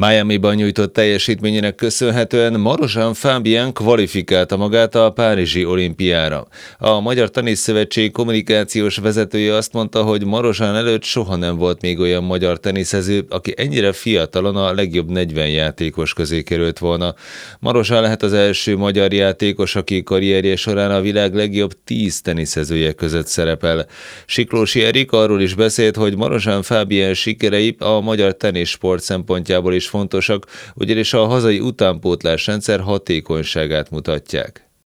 Miamiban nyújtott teljesítményének köszönhetően Marozsán Fábián kvalifikálta magát a Párizsi olimpiára. A Magyar Teniszszövetség kommunikációs vezetője azt mondta, hogy Marozsán előtt soha nem volt még olyan magyar teniszező, aki ennyire fiatalon a legjobb 40 játékos közé került volna. Marozsán lehet az első magyar játékos, aki karrierje során a világ legjobb 10 teniszezője között szerepel. Siklósi Erik arról is beszélt, hogy Marozsán Fábián sikerei a magyar teniszsport szempontjából is fontosak, ugyanis a hazai utánpótlás rendszer hatékonyságát mutatják.